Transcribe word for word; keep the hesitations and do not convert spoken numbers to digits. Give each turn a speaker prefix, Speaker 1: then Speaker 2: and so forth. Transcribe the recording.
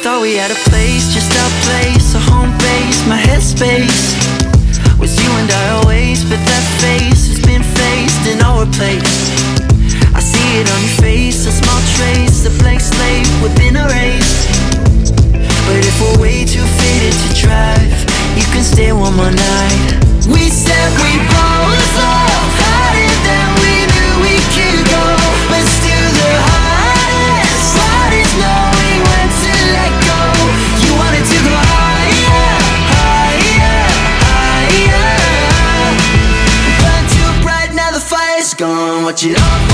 Speaker 1: Thought we had a place, just our place, a home base, my headspace was you and I always, but that face has been faced and all replaced.